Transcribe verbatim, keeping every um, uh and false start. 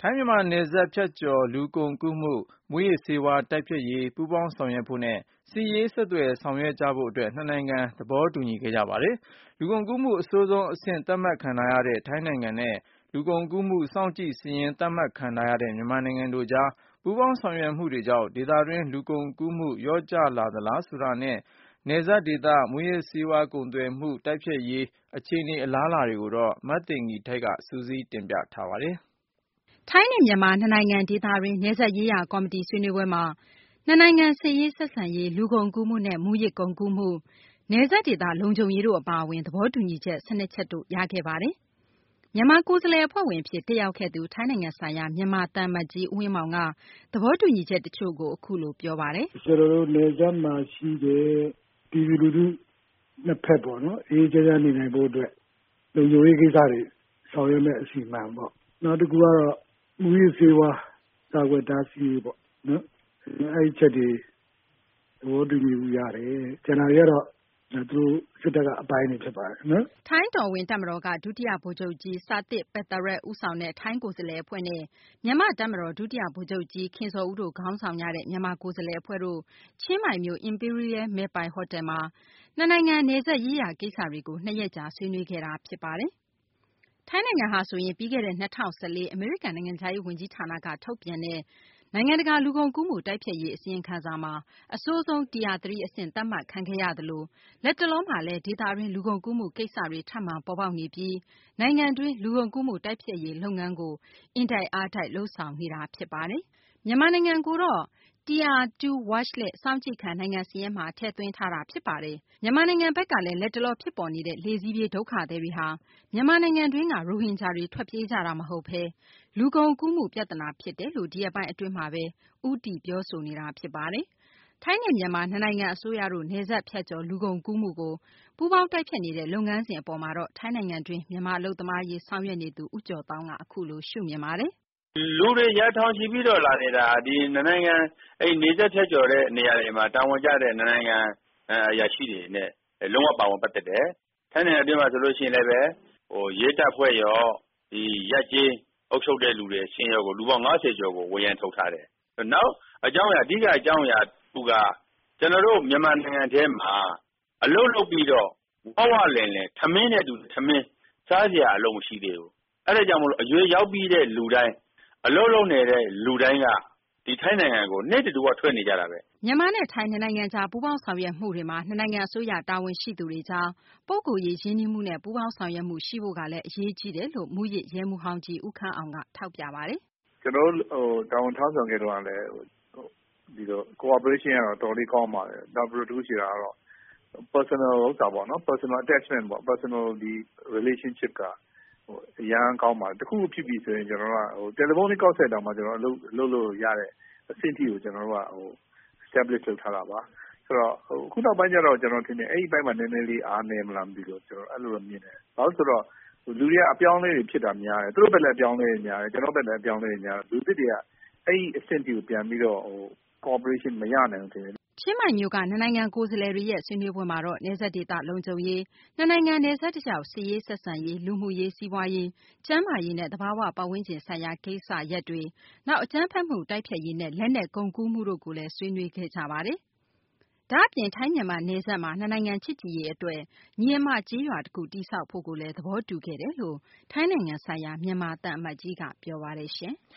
ထိုင်းမြန်မာနယ်စပ်ဖြတ်ကျော်လူကုန်ကူးမှု၊ မူးယစ်ဆေးဝါးတိုက်ဖျက်ရေးပူးပေါင်းဆောင်ရွက်ဖို့နဲ့ စစ်ရေးဆက်သွယ်ဆောင်ရွက်ကြဖို့အတွက် နှစ်နိုင်ငံသဘောတူညီခဲ့ကြပါတယ်။ လူကုန်ကူးမှုအဆိုးဆုံးအဆင့်သတ်မှတ်ခံထားရတဲ့ ထိုင်းနိုင်ငံနဲ့ လူကုန်ကူးမှုစောင့်ကြည့်စာရင်းသတ်မှတ်ခံထားရတဲ့ မြန်မာနိုင်ငံတို့ကြား ပူးပေါင်းဆောင်ရွက်မှုတွေကြောင့် ဒေသတွင်းလူကုန်ကူးမှုလျော့ကျလာသလားဆိုတာနဲ့ နယ်စပ်ဒေသမူးယစ်ဆေးဝါးကုန်သွယ်မှုတိုက်ဖျက်ရေးအခြေအနေအလားအလာတွေကိုတော့ မသိင်္ဂီထိုက်က စုစည်းတင်ပြထားပါတယ်။ ထိုင်းနဲ့မြန်မာနှစ်နိုင်ငံဒေသတွင်းနယ်စပ်ရေးရာကော်မတီဆွေးနွေးပွဲမှာနှစ်နိုင်ငံစစ်ရေးဆက်ဆံရေး၊ လူကုန်ကူးမှုနဲ့ မူးယစ်ကုန်ကူးမှု၊ နယ်စပ်ဒေသလုံခြုံရေးတို့အပါအဝင် သဘောတူညီချက် ၁၂ ချက်တို့ရခဲ့ပါတယ်။ မြန်မာကိုယ်စားလှယ်အဖွဲ့ဝင်အဖြစ်တက်ရောက်ခဲ့သူ ထိုင်းနိုင်ငံဆိုင်ရာမြန်မာသံအမတ်ကြီးဦးဝင်းမောင်က သဘောတူညီချက်တချို့ကိုအခုလိုပြောပါတယ်။ "ကျနော်တို့နယ်စပ်မှာရှိတဲ့ပြည်သူလူထုနှစ်ဖက်ပေါ့နော်အေးအေးချမ်းချမ်းနေနိုင်ဖို့အတွက်လုံခြုံရေးကိစ္စတွေဆောင်ရွက်မယ့်အစီအမံပေါ့နောက်တစ်ခုကတော့မူးယစ်ဆေးဝါးကာကွယ်တားဆီးရေးပေါ့နော်အဲ့ဒီချက်တွေသဘောတူညီမှုရတယ်ကျန်တာတွေကတော့သူတို့စစ်တပ်ကအပိုင်းတွေဖြစ်ပါတယ်နော်။" ထိုင်းတော်ဝင်တပ်မတော်ကဒုတိယဗိုလ်ချုပ်ကြီးစာသစ်ပန်သရက်ဦးဆောင်တဲ့ထိုင်းကိုယ်စားလှယ်အဖွဲ့နဲ့မြန်မာ့တပ်မတော်ဒုတိယဗိုလ်ချုပ်ကြီးခင်ဇော်ဦးတို့ခေါင်းဆောင်ကြတဲ့မြန်မာကိုယ်စားလှယ်အဖွဲ့တို့ချင်းမိုင်မြို့ Imperial မဲ့ပိုင်ဟိုတယ်မှာနှစ်နိုင်ငံနယ်စပ်ရေးရာကိစ္စတွေကိုနှစ်ရက်ကြာဆွေးနွေးခဲ့တာဖြစ်ပါတယ်။ ထိုင်းနိုင်ငံဟာဆိုရင်ပြီးခဲ့တဲ့၂၀၁၄အမေရိကန်နိုင်ငံခြားရေးဝန်ကြီးဌာနကထုတ်ပြန်တဲ့နိုင်ငံတကာလူကုန်ကူးမှုတိုက်ဖျက်ရေးအစီရင်ခံစာမှာအဆိုးဆုံး Tier ၃ အဆင့်သတ်မှတ်ခံခဲ့ရသလိုလတ်တလောမှာလည်းဒေသတွင်းလူကုန်ကူးမှုကိစ္စတွေထပ်မံပေါ်ပေါက်နေပြီးနိုင်ငံတွင်းလူကုန်ကူးမှုတိုက်ဖျက်ရေးလုပ်ငန်းကိုအင်တိုက်အားတိုက်လုပ်ဆောင်နေတာဖြစ်ပါတယ်။ မြန်မာနိုင်ငံကိုတော့ Tier ၂ Watch List စောင့်ကြည့်ခံနိုင်ငံစာရင်းမှာထည့်သွင်းထားတာဖြစ်ပါတယ်။ မြန်မာနိုင်ငံဘက်ကလည်းလတ်တလောဖြစ်ပေါ်နေတဲ့လှေစီးပြေးဒုက္ခသည်တွေဟာမြန်မာနိုင်ငံတွင်းကရိုဟင်ဂျာတွေထွက်ပြေးကြတာမဟုတ်ဘဲလူကုန်ကူးမှုပြဿနာဖြစ်တယ်လို့ဒီရက်ပိုင်းအတွင်းမှာပဲဦးတည်ပြောဆိုနေတာဖြစ်ပါတယ်။ ထိုင်းနဲ့မြန်မာနှစ်နိုင်ငံအစိုးရတို့နယ်စပ်ဖြတ်ကျော်လူကုန်ကူးမှုကိုပူးပေါင်းတိုက်ဖျက်နေတဲ့လုပ်ငန်းစဉ်အပေါ်မှာတော့ထိုင်းနိုင်ငံတွင်းမြန်မာအလုပ်သမားအရေးဆောင်ရွက်နေသူဦးကျော်သောင်းကအခုလိုရှုမြင်ပါတယ်။လူတွေရာထောင်ချီပြီးတော့လာနေတာဒီနှစ်နိုင်ငံအဲ့နယ်စပ်ဖြတ်ကျော်တဲ့နေရာတွေမှာတာဝန်ကျတဲ့နှစ်နိုင်ငံအရာရှိတွေနဲ့လုံးဝပါဝင်ပတ်သက်တယ်။ထိုင်းနိုင်ငံအတွင်းမှာဆိုလို့ရှိရင်လည်းပဲဟိုရဲတပ်ဖွဲ့ရောဒီရက်ကျေးအုပ်ချုပ်တဲ့လူတွေဆင်းရဲကိုလူပေါင်း၅၀ကျော်ကိုဝေယံထုတ်ထားတယ်။နောက်အကြောင်းအရာအဓိကအကြောင်းအရာသူကကျွန်တော်တို့မြန်မာနိုင်ငံထဲမှာအလုပ်လုပ်ပြီးတော့ဝဝလင်လင်ထမင်းနဲ့တူထမင်းစားစရာအလုပ်မရှိသေးဘူး။အဲ့ဒါကြောင့်မလို့အရွယ်ရောက်ပြီးတဲ့လူတိုင်းအလုပ်လုပ်နေတဲ့လူတိုင်းကဒီထိုင်းနိုင်ငံကိုနေ့တူကထွက်နေကြတာပဲ။မြန်မာနဲ့ထိုင်းနှစ်နိုင်ငံကြားပူးပေါင်းဆောင်ရွက်မှုတွေမှာနှစ်နိုင်ငံအစိုးရတာဝန်ရှိသူတွေကြားပုဂ္ဂိုလ်ရေးရင်းနှီးမှုနဲ့ပူးပေါင်းဆောင်ရွက်မှုရှိဖို့ကလည်းအရေးကြီးတယ်လို့မူရစ်ရဲမှူးဟောင်းကြီးဦးခမ်းအောင်ကထောက်ပြပါတယ်။ကျွန်တော်တို့ဟိုတာဝန်ထမ်းဆောင်ခဲ့တော့လည်းဒီတော့ cooperation ကတော့တော်တော်လေးကောင်းပါတယ်။နောက်ပြီးတော့သူရှိတာကတော့ personal ဥစ္စာပေါ့နော် personal attachment ပေါ့ personal ဒီ relationship ကဟိုအရန်ကောင်းပါတယ်။တခုဖြစ်ပြီဆိုရင်ကျွန်တော်တို့ကဟိုတယ်လီဖုန်းလေးကောက်ဆက်တောင်မှကျွန်တော်တို့လုပ်လို့ရတဲ့အဆင့်ထိကိုကျွန်တော်တို့ကဟို establish လုပ်ထားတာပါ။ဆိုတော့အခုနောက်ပိုင်းကျတော့ကျွန်တော်ထင်တယ်အဲ့ဒီဘက်မှာနည်းနည်းလေးအားနည်းမလားမသိလို့ကျွန်တော်အဲ့လိုမြင်တယ်။ဘာလို့ဆိုတော့လူတွေကအပြောင်းလဲတွေဖြစ်တာများတယ်။သူတို့ဘက်လည်းအပြောင်းလဲတွေများတယ်။ကျွန်တော်ဘက်လည်းအပြောင်းလဲတွေများတယ်။လူသစ်တွေကအဲ့ဒီအဆင့်ထိကိုပြန်ပြီးတော့ဟို cooperation မရနိုင်ဘူးထင်တယ်။ချင်းမိုင်မြို့ကနှစ်နိုင်ငံကိုယ်စားလှယ်တွေရဲ့ဆွေးနွေးပွဲမှာတော့နယ်စပ်ဒေသလုံခြုံရေးနှစ်နိုင်ငံနယ်စပ်တလျှောက်စစ်ရေးဆက်ဆံရေးလူမှုရေးစီးပွားရေးကျန်းမာရေးနဲ့သဘာဝပတ်ဝန်းကျင်ဆိုင်ရာကိစ္စရပ်တွေနောက်အကြမ်းဖက်မှုတိုက်ဖျက်ရေးနဲ့လက်နက်ကုန်ကူးမှုတို့ကိုလည်းဆွေးနွေးခဲ့ကြပါတယ်။ဒါ့အပြင်ထိုင်းမြန်မာနယ်စပ်မှာနှစ်နိုင်ငံချစ်ကြည်ရေးအတွက်ညီအမကျေးရွာတခုတည်ဆောက်ဖို့ကိုလည်းသဘောတူခဲ့တယ်လို့ထိုင်းနိုင်ငံဆိုင်ရာမြန်မာသံအမတ်ကြီးကပြောပါတယ်ရှင်။